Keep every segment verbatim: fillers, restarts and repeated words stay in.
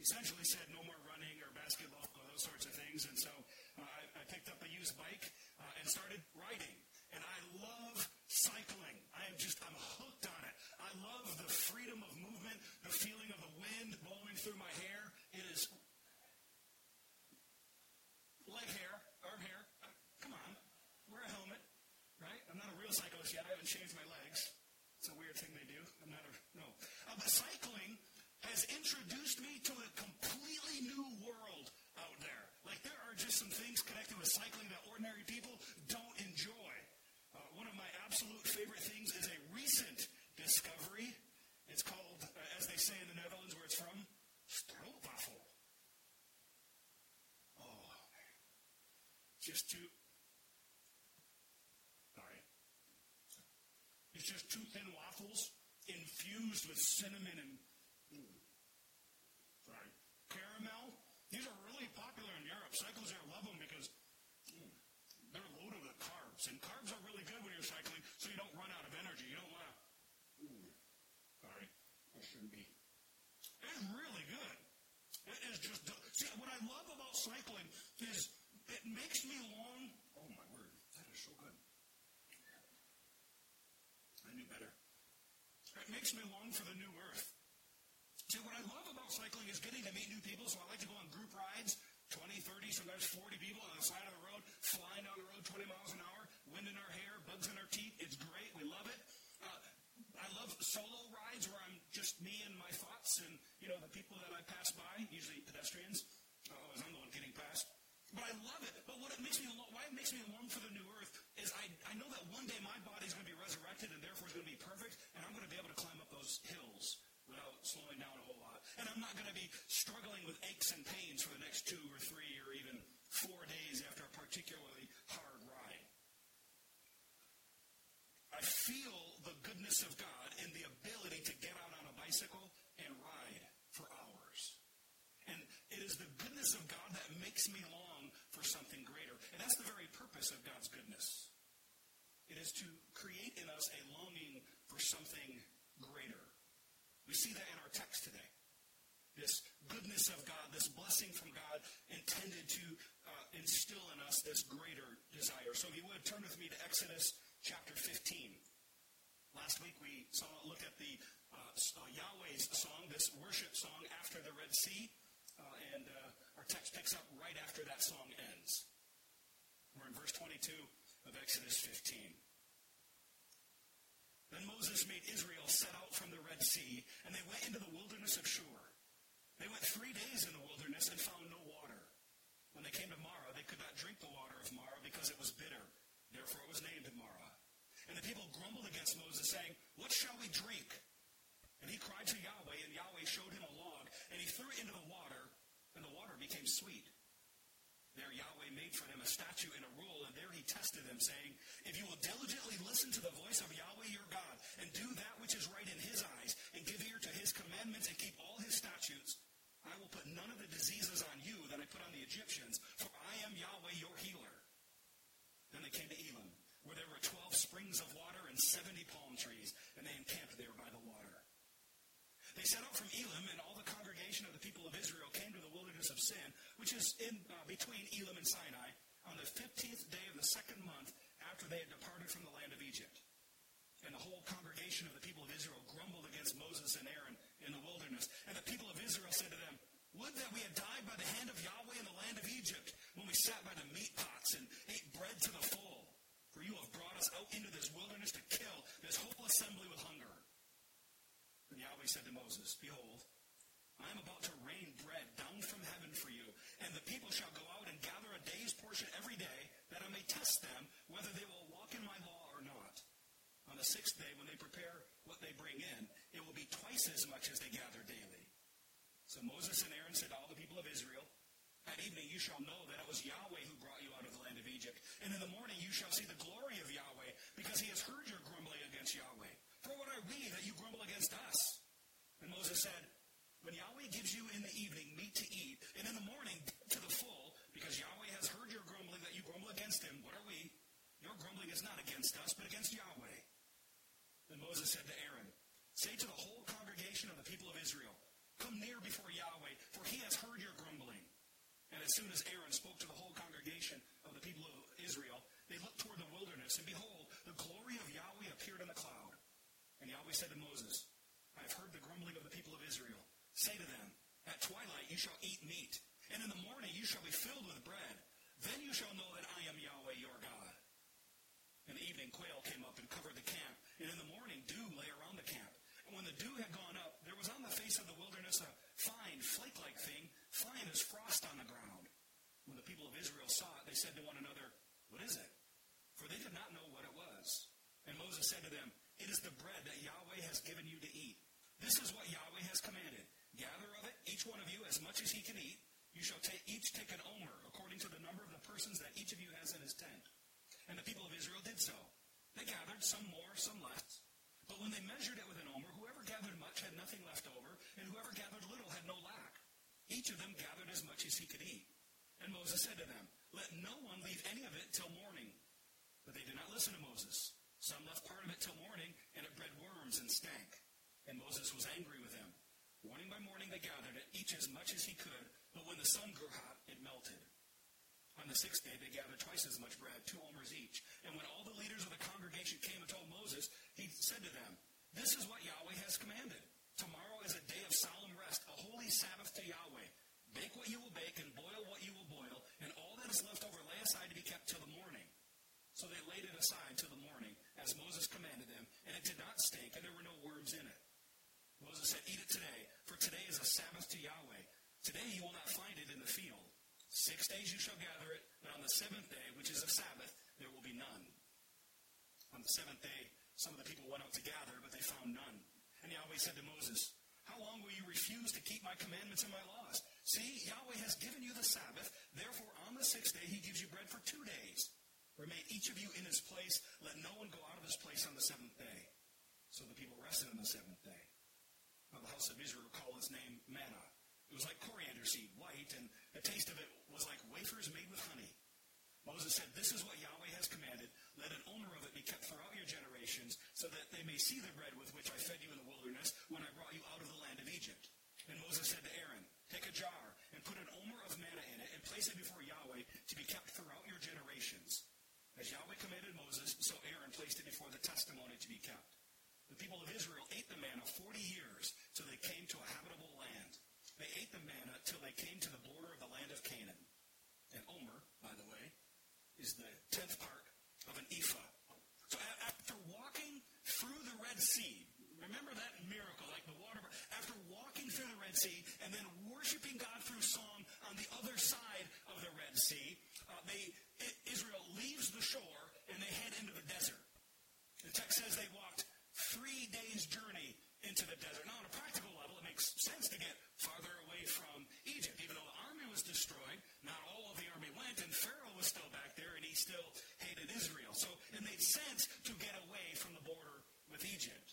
essentially said no more running or basketball or those sorts of things. And so uh, I, I picked up a used bike uh, and started riding. And I love cycling. I am just, I'm hooked on it. I love the freedom of movement, the feeling of the wind blowing through my hair. It is leg hair, arm hair. Uh, come on, wear a helmet, right? I'm not a real cyclist yet. I haven't shaved my legs. It's a weird thing they do. I'm not a, no. Uh, but cycling has introduced me to a completely new world out there. Like, there are just some things connected with cycling that ordinary people don't enjoy. Uh, one of my absolute favorite things is a recent discovery. It's called, uh, as they say in the Netherlands, where it's from, stroopwafel. Oh, just two. Sorry. It's just two thin waffles infused with cinnamon and mm, sorry, caramel. These are really popular in Europe. Cyclists there love them because mm, they're loaded with carbs. And carbs are really good when you're cycling, so you don't run out of energy. You don't want to. Mm, sorry, I shouldn't be. It's really good. It is just. See, what I love about cycling is it makes me long. Oh, my word. That is so good. I knew better. It makes me long for the new earth. See, what I love about cycling is getting to meet new people, so I like to go on group rides, twenty, thirty, sometimes forty people on the side of the road, flying down the road twenty miles an hour, wind in our hair, bugs in our teeth. It's great. We love it. Uh, I love solo rides where I'm just me and my thoughts and, you know, the people that I pass by, usually pedestrians, uh, as I'm the one getting past. But I love it. But what it makes me, why it makes me long for the new earth is I, I know that one day my body's going to be resurrected and therefore it's going to be perfect, and I'm going to be able to climb up those hills without slowing down a whole lot. And I'm not going to be struggling with aches and pains for the next two or three or even four days after a particularly hard ride. I feel the goodness of God in the ability to get out on a bicycle and ride for hours. And it is the goodness of God that makes me long for something greater. And that's the very purpose of God's goodness. It is to create in us a longing for something greater. We see that in our text today. This goodness of God, this blessing from God intended to uh, instill in us this greater desire. So if you would, turn with me to Exodus chapter fifteen. Last week we saw a look at the uh, uh, Yahweh's song, this worship song after the Red Sea. Uh, and uh, our text picks up right after that song ends. We're in verse twenty-two of Exodus fifteen. Then Moses made Israel set out from the Red Sea, and they went into the wilderness of Shur. They went three days in the wilderness and found no water. When they came to Marah, they could not drink the water of Marah because it was bitter. Therefore it was named Marah. And the people grumbled against Moses, saying, "What shall we drink?" And he cried to Yahweh, and Yahweh showed him a log, and he threw it into the water, and the water became sweet. There Yahweh made for them a statue and a rule, and there he tested them, saying, "If you will diligently listen to the voice of Yahweh your God, and do that which is right in his eyes, and give ear to his commandments, and keep all his statutes, I will put none of the diseases on you that I put on the Egyptians, for I am Yahweh your healer." Then they came to Elim, where there were twelve springs of water and seventy palm trees, and they encamped there by the water. They set out from Elim, and all the congregation of the people of Israel came to the wilderness of Sin, which is in uh, between Elim and Sinai, on the fifteenth day of the second month after they had departed from the land of Egypt. And the whole congregation of the people of Israel grumbled against Moses and Aaron in the wilderness. And the people of Israel said to them, "Would that we had died by the hand of Yahweh in the land of Egypt, when we sat by the meat pots and ate bread to the full. For you have brought us out into this wilderness to kill this whole assembly with hunger." And Yahweh said to Moses, "Behold, I am about to rain bread down from heaven for you, and the people shall go out and gather a day's portion every day, that I may test them whether they will walk in my law or not. On the sixth day, when they prepare what they bring in, it will be twice as much as they gather daily." So Moses and Aaron said to all the people of Israel, "At evening you shall know that it was Yahweh who brought you out of the land of Egypt. And in the morning you shall see the glory of Yahweh, because he has heard your grumbling against Yahweh. For what are we that you grumble against us?" And Moses said, "When Yahweh gives you in the evening meat to eat, and in the morning to the full, because Yahweh has heard your grumbling that you grumble against him, what are we? Your grumbling is not against us, but against Yahweh." Then Moses said to Aaron, "Say to the whole congregation of the people of Israel, Come near before Yahweh, for he has heard your grumbling. And as soon as Aaron spoke to the whole congregation of the people of Israel, they looked toward the wilderness, and behold, the glory of Yahweh appeared in the cloud. And Yahweh said to Moses, I have heard the grumbling of the people of Israel. Say to them, at twilight you shall eat meat, and in the morning you shall be filled with bread. Then you shall know that I am Yahweh your God. In the evening quail came up and covered the camp, and in the morning dew lay around the camp. And when the dew had gone up, there was on the face of the wilderness a fine, flake-like thing, fine as frost on the ground. When the people of Israel saw it, they said to one another, what is it? For they did not know what it was. And Moses said to them, it is the bread that Yahweh has given you to eat. This is what Yahweh has commanded. Gather of it, each one of you, as much as he can eat. You shall take, each take an omer, according to the number of the persons that each of you has in his tent. And the people of Israel did so. They gathered, some more, some less. But when they measured it with an omer, whoever gathered much had nothing left over, and whoever gathered little had no lack. Each of them gathered as much as he could eat. And Moses said to them, let no one leave any of it till morning. But they did not listen to Moses. Some left part of it till morning, and it bred worms and stank. And Moses was angry with them. Morning by morning they gathered it, each as much as he could, but when the sun grew hot, it melted. On the sixth day they gathered twice as much bread, two omers each. And when all the leaders of the congregation came and told Moses, he said to them, this is what Yahweh has commanded. Tomorrow is a day of solemn rest, a holy Sabbath to Yahweh. Bake what you will bake and boil what you will boil, and all that is left over lay aside to be kept till the morning. So they laid it aside till the morning, as Moses commanded them, and it did not stink, and there were no worms in it. Moses said, eat it today, for today is a Sabbath to Yahweh. Today you will not find it in the field. Six days you shall gather it, but on the seventh day, which is a Sabbath, there will be none. On the seventh day, some of the people went out to gather, but they found none. And Yahweh said to Moses, how long will you refuse to keep my commandments and my laws? See, Yahweh has given you the Sabbath, therefore on the sixth day he gives you bread for two days. Remain each of you in his place, let no one go out of his place on the seventh day. So the people rested on the seventh day. Now the house of Israel called his name manna. It was like coriander seed, white, and the taste of it was like wafers made with honey. Moses said, this is what Yahweh has commanded. Let an omer of it be kept throughout your generations, so that they may see the bread with which I fed you in the wilderness when I brought you out of the land of Egypt. And Moses said to Aaron, take a jar and put an omer of manna in it and place it before Yahweh to be kept throughout your generations. As Yahweh commanded Moses, so Aaron placed it before the testimony to be kept. The people of Israel ate the manna forty years till they came to a habitable land. They ate the manna till they came to the border of the land of Canaan. And omer, by the way, is the tenth part of an ephah. So after walking through the Red Sea, remember that miracle, like the water, after walking through the Red Sea and then worshiping God through song on the other side of the Red Sea, uh, they Israel leaves the shore and they head into the desert. The text says they walked three days' journey into the desert. Now, on a practical level, it makes sense to get farther away from Egypt. Even though the army was destroyed, not all of the army went, and Pharaoh was still back there, and he still hated Israel. So it made sense to get away from the border with Egypt.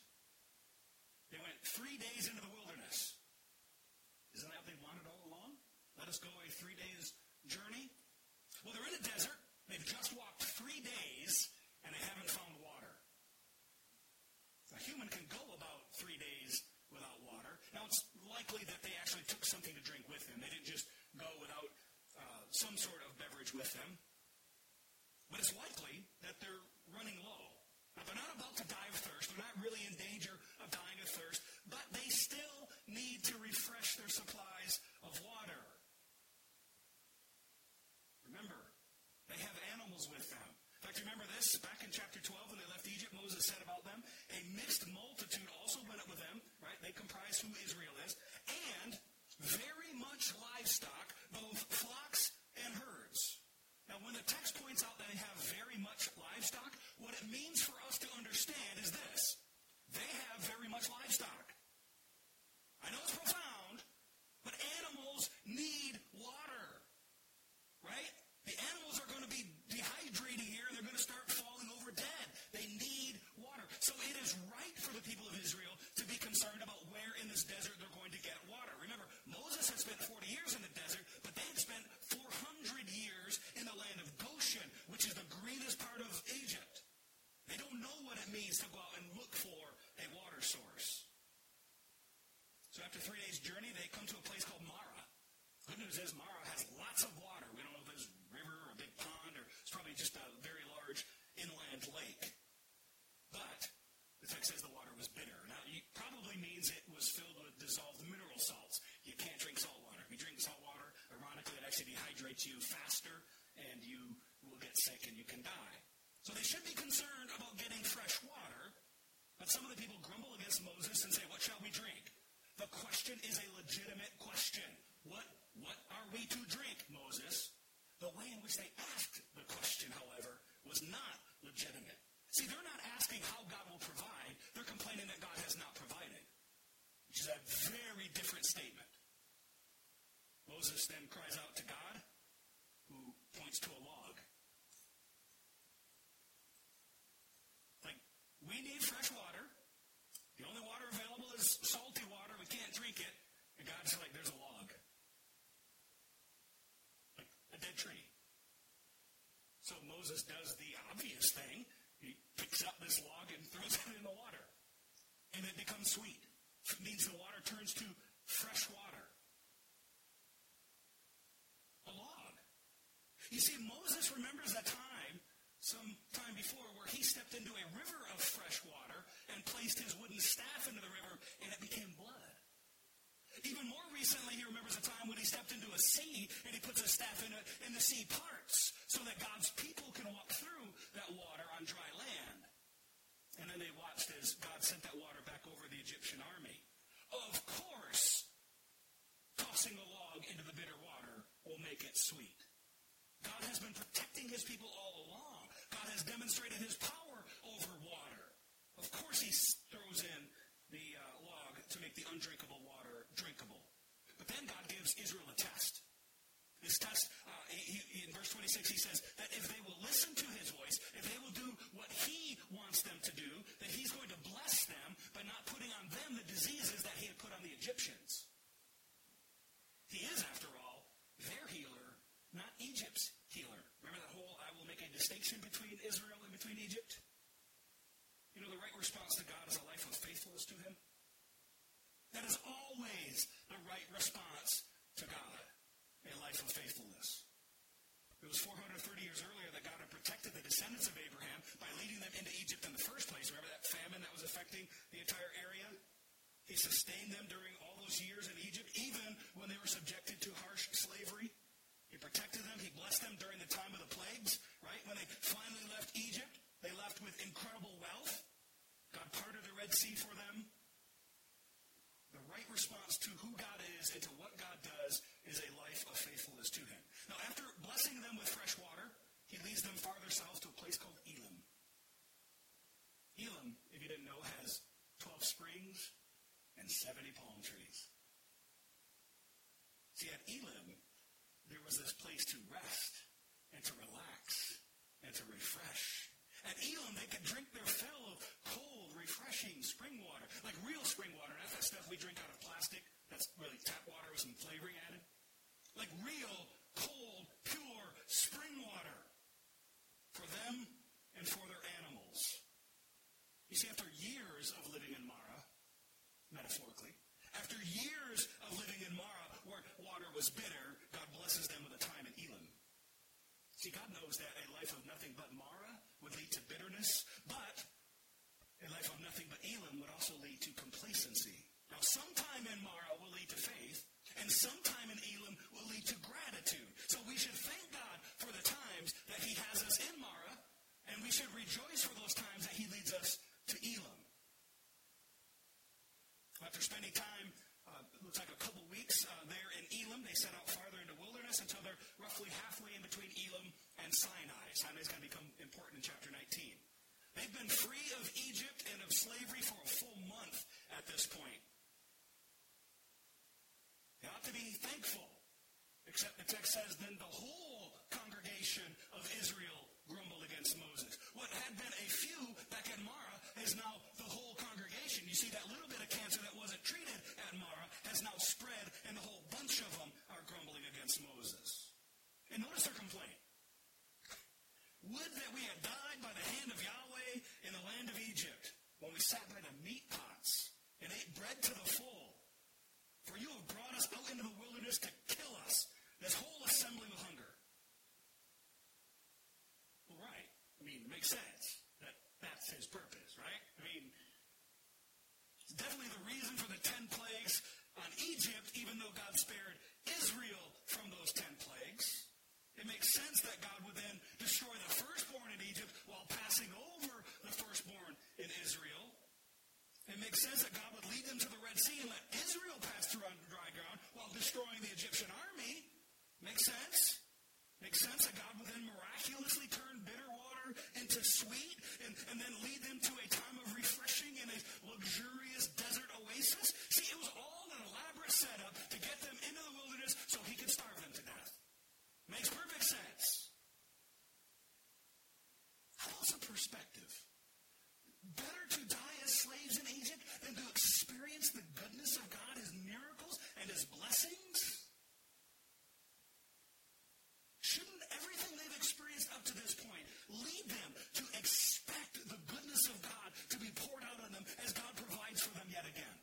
They went three days into the wilderness. Isn't that what they wanted all along? Let us go a three days journey? Well, they're in a desert. They've just walked three days, and they haven't found water. A human can go about three days without water. Now, it's likely that they actually took something to drink with them. They didn't just go without uh, some sort of beverage with them. But it's likely that they're running low. Now, they're not about to die of thirst. They're not really in danger of dying of thirst. But they still need to refresh their supplies of water. Remember, they have animals with them. In fact, remember this? Back in chapter twelve, when they left Egypt, Moses said about them, a mixed multitude also went up with them, right? They comprise who Israel is, and very much livestock, both flocks and herds. Now, when the text points out that they have very much livestock, news is Mara has lots of water. We don't know if there's a river or a big pond, or it's probably just a very large inland lake. But the text says the water was bitter. Now, it probably means it was filled with dissolved mineral salts. You can't drink salt water. If you drink salt water, ironically, it actually dehydrates you faster, and you will get sick and you can die. So they should be concerned about getting fresh water, but some of the people grumble against Moses and say, what shall we drink? The question is a legitimate question. What, what are we to drink, Moses? The way in which they asked the question, however, was not legitimate. See, they're not asking how God will provide. They're complaining that God has not provided, which is a very different statement. Moses then cries out to God, who points to a log. Like, we need fresh water. The only water available is salty water. We can't drink it. And God's like, there's a log. Like a dead tree. So Moses does the obvious thing. He picks up this log and throws it in the water. And it becomes sweet. It means the water turns to fresh water. A log. You see, Moses remembers a time, some time before, where he stepped into a river of fresh water and placed his wooden staff into the river, and it became blood. Even more recently, he remembers a time when he stepped into a sea, and he puts a staff in, a, in the sea parts, so that God's people can walk through that water on dry land. And then they watched as God sent that water back over the Egyptian army. Of course, tossing a log into the bitter water will make it sweet. God has been protecting his people all along. God has demonstrated his power over water. Of course he throws in the uh, log to make the undrinkable water drinkable. But then God gives Israel a test. This test, uh, he, he, in verse twenty-six, he says that if they will listen to his voice, if they will do what he wants them to do, then he's going to bless them by not putting on them the diseases that he had put on the Egyptians. He is, after all, their healer, not Egypt's healer. Remember that whole, I will make a distinction between Israel and between Egypt? You know, the right response to God is a life of faithfulness to him. That is always the right response to God, a life of faithfulness. It was four hundred thirty years earlier that God had protected the descendants of Abraham by leading them into Egypt in the first place. Remember that famine that was affecting the entire area? He sustained them during all those years in Egypt, even when they were subjected to harsh slavery. He protected them. He blessed them during the time of the plagues, right? When they finally left Egypt, they left with incredible wealth. God parted the Red Sea for them. The right response to who God is and to what God does is a life of faithfulness to him. Now, after blessing them with fresh water, he leads them farther south to a place called Elim. Elim, if you didn't know, has twelve springs and seventy palm trees. See, at Elim, there was this place to rest and to relax and to refresh. At Elim, they could drink their fill of cold, refreshing spring water, like real spring water, not that stuff we drink out of plastic. That's really tap water with some flavoring added. Like real, cold, pure spring water for them and for their animals. You see, after years of living in Mara, metaphorically, after years of living in Mara where water was bitter, God blesses them with a time in Elim. See, God knows that a life of nothing but Mara would lead to bitterness, but a life of nothing but Elim would also lead to complacency. Now, sometime in Mara will lead to faith, and sometime in Elim will lead to gratitude. So we should thank God for the times that he has us in Mara, and we should rejoice for those times that he leads us to Elim. After spending time, uh, it looks like a couple weeks uh, there in Elim, they set out farther into wilderness until they're roughly halfway in between Elim and Sinai. Sinai is going to become important in chapter nineteen. They've been free of Egypt and of slavery for a full month at this point. They ought to be thankful, except the text says, then the whole congregation of Israel grumbled against Moses. What had been a few back at Mara is now the whole congregation. You see, that little bit of cancer that wasn't treated at Mara has now spread, and the whole bunch of them are grumbling against Moses. And notice their complaint. Would that we had died by the hand of Yahweh in the land of Egypt, when we sat by the meat pots and ate bread to the full. For you have brought us out into the wilderness to kill us makes sense that God would lead them to the Red Sea and let Israel pass through on dry ground while destroying the Egyptian army. Makes sense? Makes sense that God would then miraculously turn bitter water into sweet and, and then lead them to a time of refreshing in a luxurious desert oasis. See, it was all an elaborate setup to get them into the wilderness so he could starve them to death. Makes perfect sense. How about some perspective? Better to die as slaves in Egypt than to experience the goodness of God, his miracles, and his blessings? Shouldn't everything they've experienced up to this point lead them to expect the goodness of God to be poured out on them as God provides for them yet again?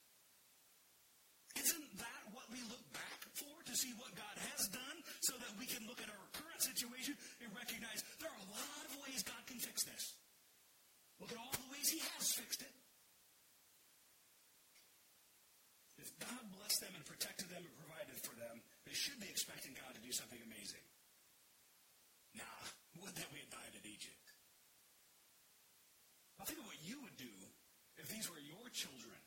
Isn't that what we look back for, to see what God has done, so that we can look at our current situation and recognize there are a lot of ways God can fix this? Look at all the ways he has fixed it. If God blessed them and protected them and provided for them, they should be expecting God to do something amazing. Nah, would that we had died in Egypt. Now think of what you would do if these were your children.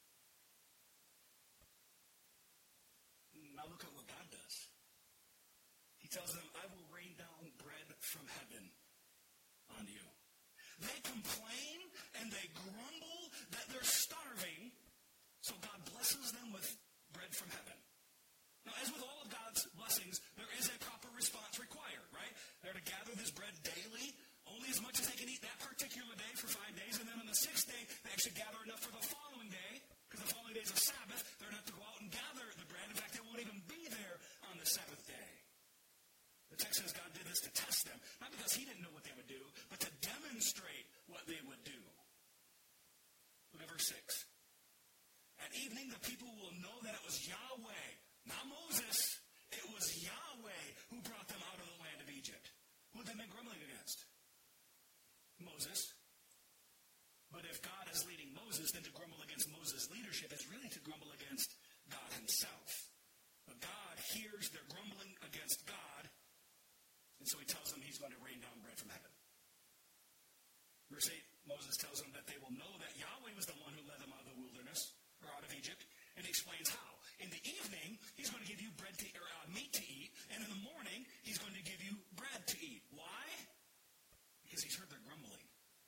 Now look at what God does. He tells them, I will rain down bread from heaven on you. They complain and they grumble that they're starving, so God blesses them with bread from heaven. Now, as with all of God's blessings, there is a proper response required, right? They're to gather this bread daily, only as much as they can eat that particular day for five days, and then on the sixth day, they actually gather enough for the following day, because the following day is a Sabbath. They're not to go out and gather the bread. In fact, they won't even be there on the seventh day. The text says God did this to test them, not because he didn't know what they would do, but to demonstrate what they would do. Look at verse six. At evening, the people will know that it was Yahweh, not Moses. It was Yahweh who brought them out of the land of Egypt. Who had they been grumbling against? Moses. But if God is leading Moses, then to grumble against Moses' leadership is really to grumble against God himself. But God hears their grumbling against God, and so he tells them he's going to rain down bread from heaven. Verse eight, Moses tells them that they will know that Yahweh was the one who led them out of the wilderness, or out of Egypt, and he explains how. In the evening, he's going to give you bread to, or uh, meat to eat, and in the morning, he's going to give you bread to eat. Why? Because he's heard their grumbling.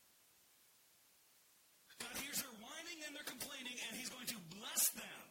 God hears their whining and their complaining, and he's going to bless them.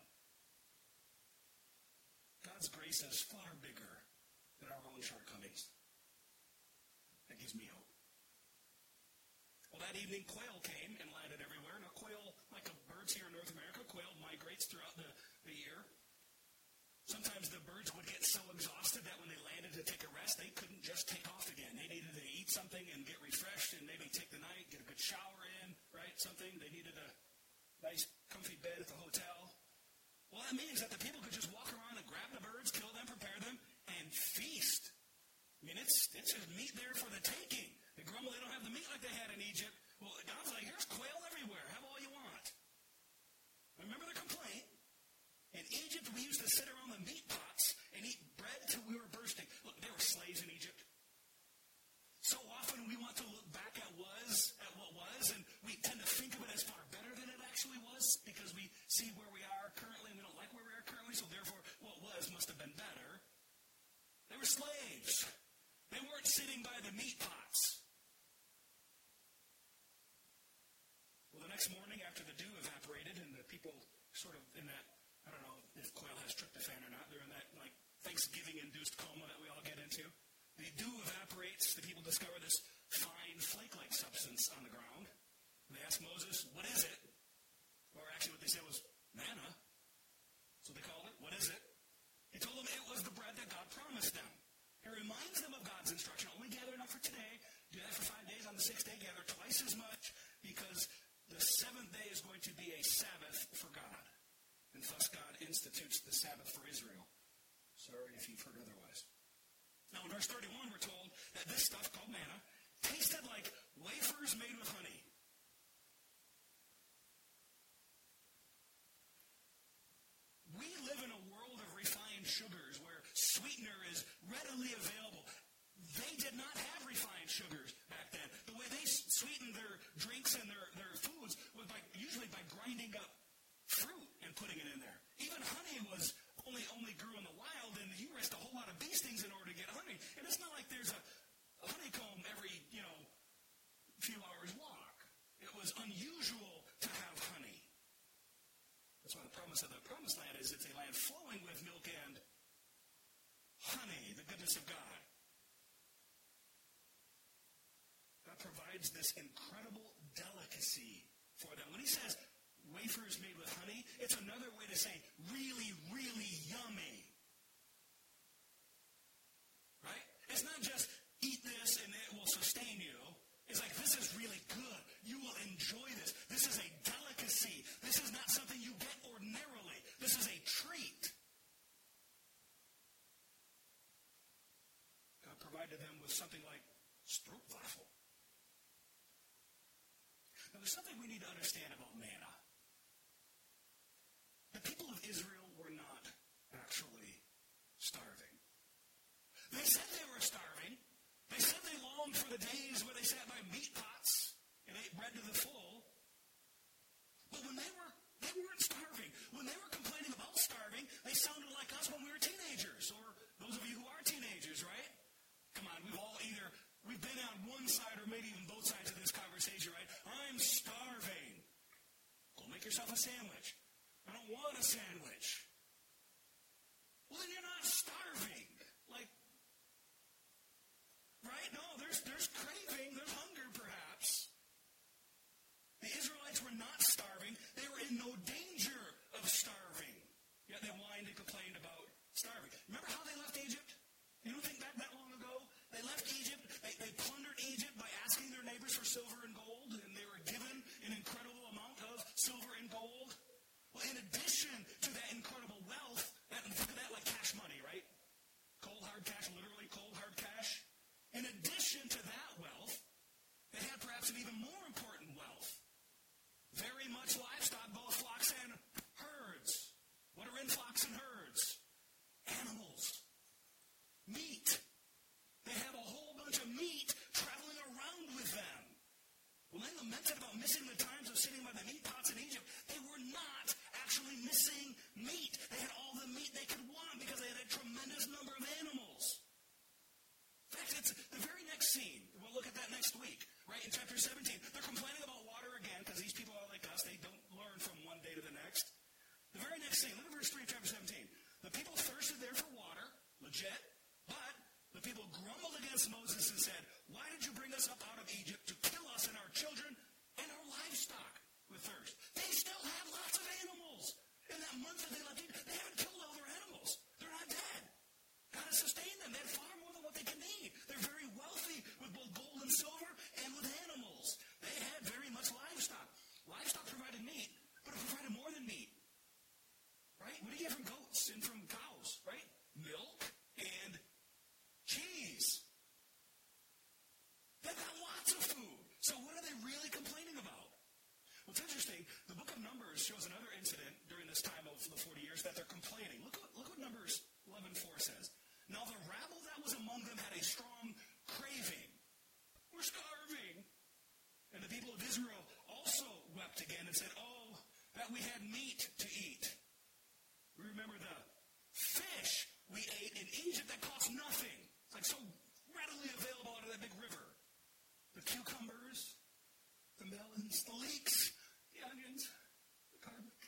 God's grace is far bigger than our own shortcomings. That gives me hope. Well, that evening, quail came and landed everywhere. Now, quail, like birds here in North America, quail migrates throughout the, the year. Sometimes the birds would get so exhausted that when they landed to take a rest, they couldn't just take off again. They needed to eat something and get refreshed and maybe take the night, get a good shower in, right? Something. They needed a nice, comfy bed at the hotel. Well, that means that the people could just walk around and grab the birds, kill them, prepare them, and feast. I mean, it's, it's just meat there for the taking. They grumble they don't have the meat like they had in Egypt. Well, God's like, here's quail everywhere. Have all you want. Remember their complaint? In Egypt, we used to sit around the meat pots and eat bread till we were bursting. Look, they were slaves in Egypt. So often we want to look back at was, at what was, and we tend to think of it as far better than it actually was because we see where we are currently and we don't like where we are currently, so therefore what was must have been better. They were slaves. They weren't sitting by the meat pots. Well, the next morning after the dew evaporated and the people sort of in that, I don't know if quail has tryptophan or not, they're in that like Thanksgiving-induced coma that we all get into. The dew evaporates, the people discover this fine flake-like substance on the ground. And they ask Moses, what is it? Or actually what they said was manna. So they called it, what is it? He told them it was the bread that God promised them. It reminds them of God's instruction. Only gather enough for today. Do that for five days. On the sixth day, gather twice as much because the seventh day is going to be a Sabbath for God. And thus God institutes the Sabbath for Israel. Sorry if you've heard otherwise. Now in verse thirty-one, we're told that this stuff called manna tasted like wafers made with honey. We live in a world of refined sugars where sweetener is readily available. They did not have refined sugars back then. The way they sweetened their drinks and their, their foods was by usually by grinding promise of the promised land is it's a land flowing with milk and honey, the goodness of God. God provides this incredible delicacy for them. When he says wafers made with honey, it's another way to say really, really yummy. Right? It's not just eat this and it will sustain you. It's like, this is really good. You will enjoy this. This is a delicacy. This is not something you get ordinarily. This is a treat. God provided them with something like stroopwafel. Now, there's something we need to understand about manna. The people of Israel were not actually starving. They said they were starving. They said they longed for the days where they sat by meat pots and ate bread to the full. But when they were, they weren't starving. When they were complaining about starving, they sounded like us when we were teenagers, or those of you who are teenagers, right? Come on, we've all either, we've been on one side or maybe even both sides of this conversation, right? I'm starving. Go make yourself a sandwich. I don't want a sandwich. Well, then you're not starving. Like, right? No, there's there's craving, there's hunger perhaps. The Israelites were not starving. They were in no danger of starving. Yet they whined and complained about starving. Remember how they left Egypt? You don't think back that long ago? They left Egypt. They, they plundered Egypt by asking their neighbors for silver and gold, and they were given an incredible amount of silver and gold. Well, in addition to that incredible wealth, that, think of that like cash money, right? Cold, hard cash, literally cold, hard cash. In addition to that wealth, they had perhaps an even more important wealth. Very much livestock, both flocks and herds. What are in flocks and herds? Animals. Meat. They have a whole bunch of meat traveling around with them. When they lamented about missing the times of sitting by the meat pots in Egypt, they were not actually missing meat. They had all the meat they could want because they had a tremendous number of animals. In fact, it's the very next scene. We'll look at that next week, right? In chapter seventeen, they're complaining about water again because these people are like us. They don't learn from one day to the next. The very next scene, look at verse three of chapter seventeen. The people thirsted there for water, legit, but the people grumbled against Moses and said, why did you bring us up out of Egypt to kill us and our children and our livestock with thirst? They still had lots of animals. In that month that they left Egypt, they haven't killed all their animals. They're not dead. God has sustained them. They had far more than what they can need. They're very wealthy with both gold and silver and with animals. They had very much livestock. Livestock provided meat, but it provided more than meat. Right? What do you get from goats and from cows? Right? Milk and cheese. They've got lots of food. So what are they really complaining about? Well, it's interesting. The book of Numbers shows another incident during this time of the forty years that they're complaining. Look what, look what Numbers eleven four says. Now the rabble that was among them had a strong craving. We're starving. And the people of Israel also wept again and said, oh, that we had meat to eat. We remember the fish we ate in Egypt that cost nothing. It's like so readily available out of that big river. The cucumbers, the melons, the leeks, the onions, the garlic.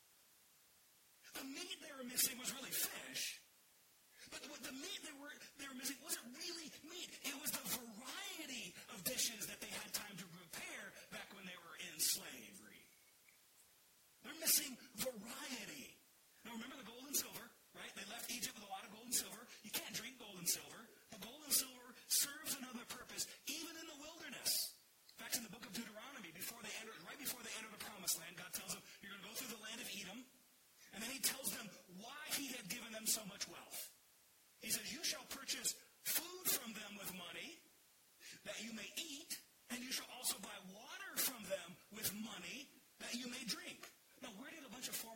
The meat they were missing was really fish. But what the meat they were, they were missing wasn't really meat. It was the variety of dishes that they had time to prepare back when they were in slavery. They're missing variety. Now remember the gold and silver, right? They left Egypt with a lot of gold and silver. You can't drink gold and silver. But gold and silver serves another purpose, even in the wilderness. In fact, in the book of Deuteronomy, before they entered, right before they entered the promised land, God tells them, you're going to go through the land of Edom. And then he tells them why he had given them so much wealth. He says, you shall purchase food from them with money that you may eat, and you shall also buy water from them with money that you may drink. Now, where did a bunch of foreign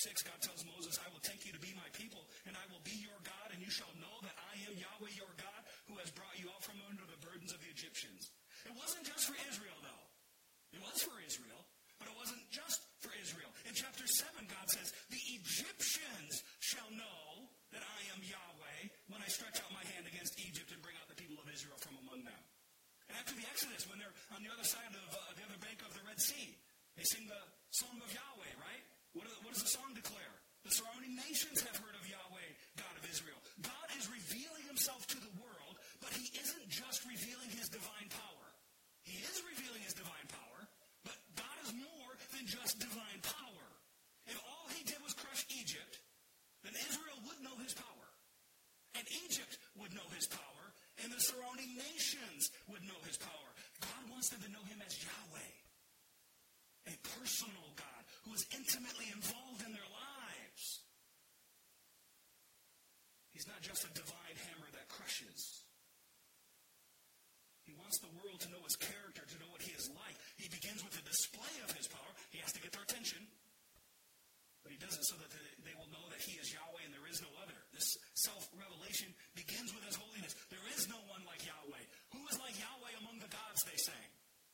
six, God tells Moses, I will take you to be my people, and I will be your God, and you shall know that I am Yahweh your God, who has brought you out from under the burdens of the Egyptians. It wasn't just for Israel, though. It was for Israel, but it wasn't just for Israel. In chapter seven, God says, the Egyptians shall know that I am Yahweh when I stretch out my hand against Egypt and bring out the people of Israel from among them. And after the Exodus, when they're on the other side of uh, the other bank of the Red Sea, they sing the song of Yahweh, right? What, what does the song declare? The surrounding nations have heard of Yahweh, God of Israel. God is revealing himself to the world, but he isn't just revealing his divine power. He is revealing his divine power, but God is more than just divine power. If all he did was crush Egypt, then Israel would know his power. And Egypt would know his power, and the surrounding nations would know his power. God wants them to know him as Yahweh, a personal God who is intimately involved in their lives. He's not just a divine hammer that crushes. He wants the world to know his character, to know what he is like. He begins with a display of his power. He has to get their attention. But he does it so that they will know that he is Yahweh and there is no other. This self-revelation begins with his holiness. There is no one like Yahweh. Who is like Yahweh among the gods, they sang.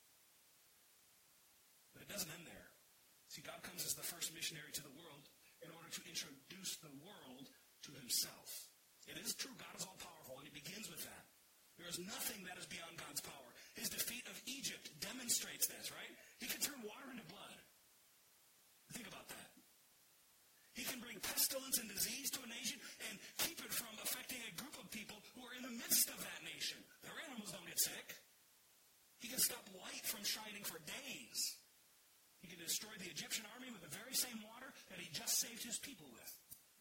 But it doesn't end there. See, God comes as the first missionary to the world in order to introduce the world to himself. It is true, God is all-powerful, and he begins with that. There is nothing that is beyond God's power. His defeat of Egypt demonstrates this, right? He can turn water into blood. Think about that. He can bring pestilence and disease to a nation and keep it from affecting a group of people who are in the midst of that nation. Their animals don't get sick. He can stop light from shining for days. He can destroy the Egyptian army with the very same water that he just saved his people with.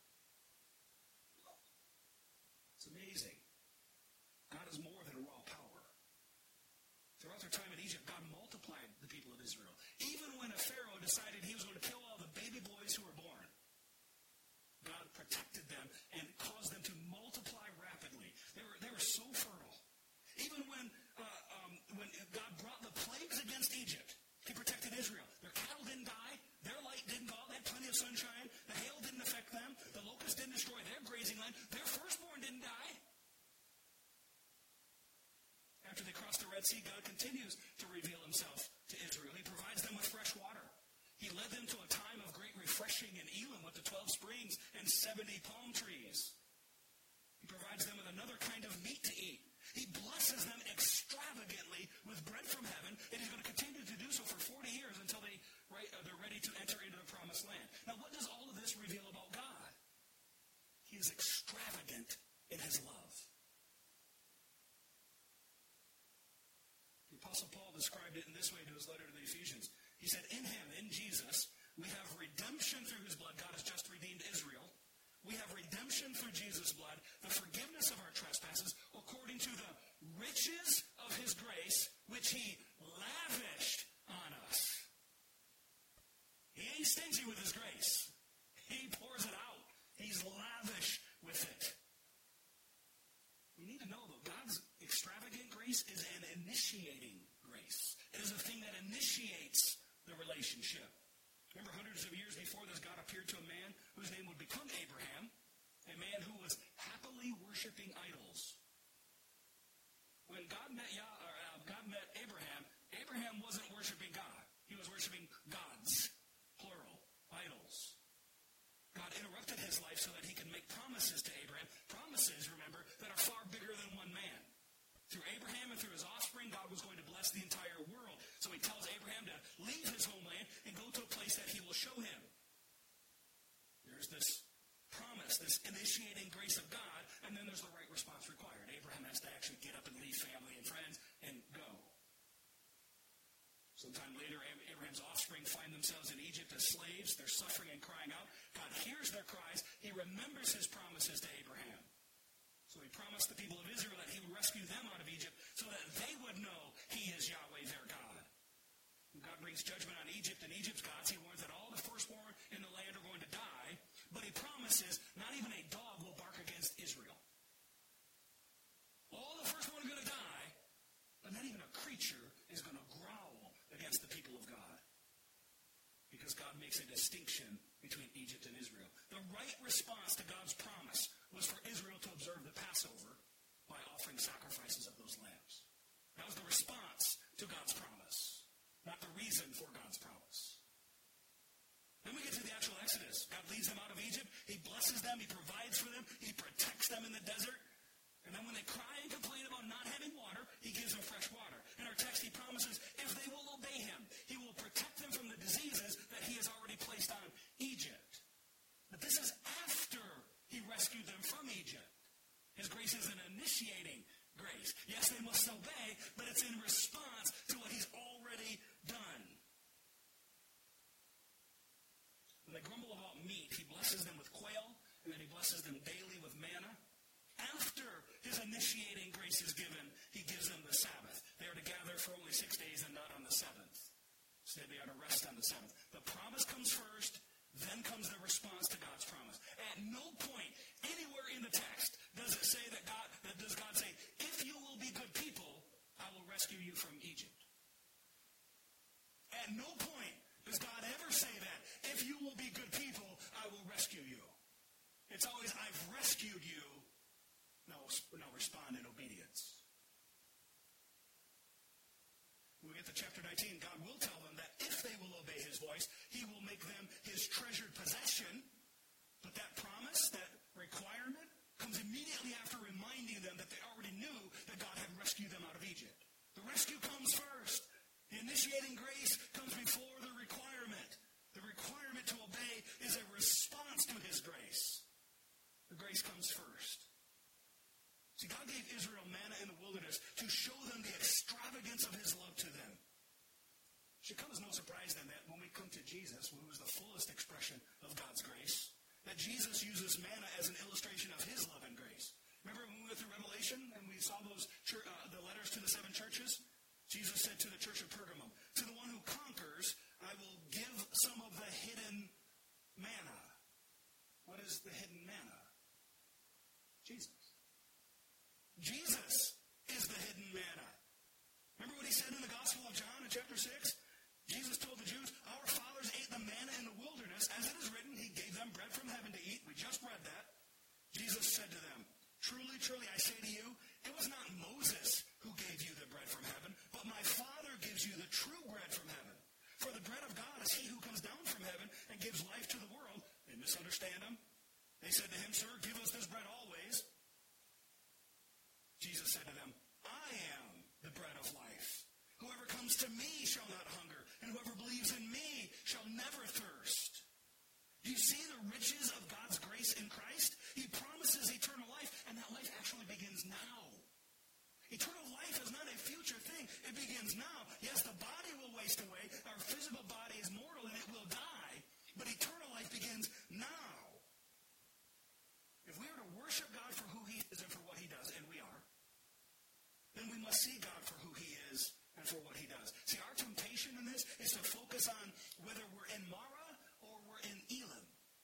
It's amazing. God is more than a raw power. Throughout their time in Egypt, God multiplied the people of Israel. Even when a Pharaoh decided he was going to kill all the baby boys who were born, God protected them and caused them to multiply rapidly. They were, they were so fertile. Even when, uh, um, when God brought the plagues against Egypt, he protected Israel. Their cattle didn't die. Their light didn't go out. They had plenty of sunshine. The hail didn't affect them. The locusts didn't destroy their grazing land. Their firstborn didn't die. After they crossed the Red Sea, God continues to reveal himself to Israel. He provides them with fresh water. He led them to a time of great refreshing in Elim with the twelve springs and seventy palm trees. He provides them with another kind of meat to eat. He blesses them extravagantly with bread from heaven, and he's going to continue to do so for forty years until they, right, uh, they're ready to enter into the promised land. Now, what does all of this reveal about God? He is extravagant in his love. The Apostle Paul described it in this way to his letter to the Ephesians. He said, in him, in Jesus, we have redemption through his blood. God has just redeemed Israel. We have redemption through Jesus' blood, the forgiveness of our trespasses, according to the riches of his grace, which he lavished on us. He ain't stingy with his grace. He pours it out. He's lavish with it. We need to know, though, God's extravagant grace is an initiating grace. It is a thing that initiates the relationship. Remember, hundreds of years before this, God appeared to a man whose name would become Abraham, a man who was happily worshiping idols. When God met, Yah, or, uh, God met Abraham, Abraham wasn't worshiping God. He was worshiping gods, plural, idols. God interrupted his life so that he could make promises to Abraham. Promises, remember, that are far bigger than one man. Through Abraham and through his offspring, God was going to bless the entire world. So he tells Abraham to leave his homeland and go to a place that he will show him. There's this promise, this initiating grace of God, and then there's the right response required. Abraham has to actually get up and leave family and friends and go. Sometime later, Abraham's offspring find themselves in Egypt as slaves. They're suffering and crying out. God hears their cries. He remembers his promises to Abraham. So he promised the people of Israel that he would rescue them out of Egypt so that they would know he is Yahweh, their God. When God brings judgment on Egypt and Egypt's gods, he warns that all the firstborn in the land are going to die, but he promises not even a dog will bark against Israel. All the firstborn are going to die, but not even a creature is going to growl against the people of God. Because God makes a distinction between Egypt and Israel. Yes, they must obey, but it's in response to what he's already done. When they grumble about meat, he blesses them with quail, and then he blesses them daily with manna. After his initiating grace is given, he gives them the Sabbath. They are to gather for only six days and not on the seventh. So they are to rest on the seventh. The promise comes first, then comes the response to God's promise. At no point anywhere in the text does it say that God, that does God say, if you will be good people, I will rescue you from Egypt. At no point does God ever say that, if you will be good people, I will rescue you. It's always, I've rescued you. Now, now respond in obedience. When we get to chapter nineteen, God will tell them that if they will obey his voice, he will make them his treasured possession. But that promise, that requirement, comes immediately after reminding them that they already knew that God had rescued them out of Egypt. The rescue comes first. The initiating grace comes before the requirement. The requirement to obey is a response to his grace. The grace comes first. See, God gave Israel manna in the wilderness to show them the extravagance of his love to them. It should come as no surprise then that when we come to Jesus, who is the fullest expression of God's grace, that Jesus uses manna as an illustration of his love and grace. Remember when we went through Revelation and we saw those church, uh, the letters to the seven churches? Jesus said to the church of Pergamum, to the one who conquers, I will give some of the hidden manna. What is the hidden manna? Jesus. Jesus is the hidden manna. Remember what he said in the Gospel of John in chapter six? Jesus told the Jews, our fathers ate the manna in the wilderness. As it is written, he gave them bread from heaven to eat. We just read that. Jesus said to them, truly, truly, I say to you, it was not Moses who gave you the bread from heaven, but my Father gives you the true bread from heaven. For the bread of God is he who comes down from heaven and gives life to the world. They misunderstand him. They said to him, sir, give us this bread always. Jesus said to them, I am the bread of life. Whoever comes to me shall not hunger, and whoever believes in me shall never thirst. Do you see the riches of God's grace in Christ? He promises eternal life, and that life actually begins now. Eternal life is not a future thing. It begins now. Yes, the body will waste away. Our physical body is mortal, and it will die. But eternal life begins now. If we are to worship God for who he is and for what he does, and we are, then we must see God for who he is and for what he does. See, our temptation in this is to focus on whether we're in Mara or we're in Elim.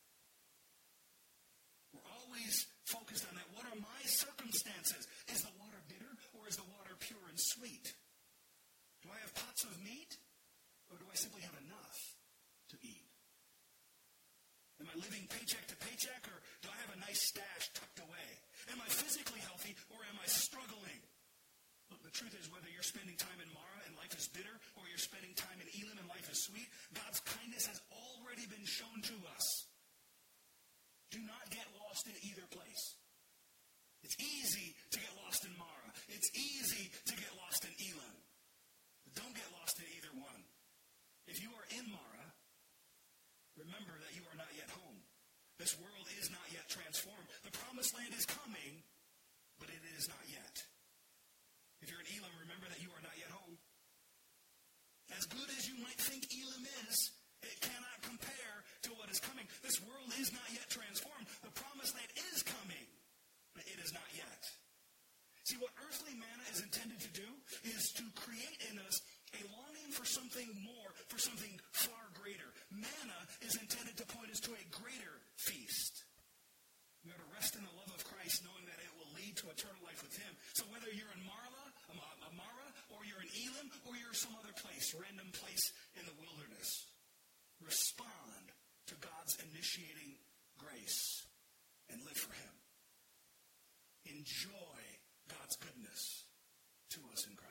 We're always focused on that. What are my circumstances? Is the water bitter or is the water pure and sweet? Do I have pots of meat or do I simply have enough to eat? Am I living paycheck to paycheck or do I have a nice stash tucked away? Am I physically healthy or am I struggling? Look, the truth is whether you're spending time in Mara and life is bitter or you're spending time in Elim and life is sweet, God's kindness has already been shown to us. Do not get lost in either place. It's easy to get lost in Mara. It's easy to get lost in Elim. But don't get lost in either one. If you are in Mara, remember that you are not yet home. This world is not yet transformed. The promised land is coming, but it is not yet. If you're in Elim, remember that you are not yet home. As good as you might think Elim is, it cannot compare to what is coming. This world is not yet transformed. The promised land is coming, but it is not yet. See, what earthly manna is intended to do is to create in us a longing for something more, for something far greater. Manna is intended to point us to a greater feast. We are to rest in the love of Christ, knowing that it will lead to eternal life with him. So whether you're in Marla, Amara, or you're in Elim, or you're some other place, random place in the wilderness, respond to God's initiating grace and live for him. Enjoy God's goodness to us in Christ.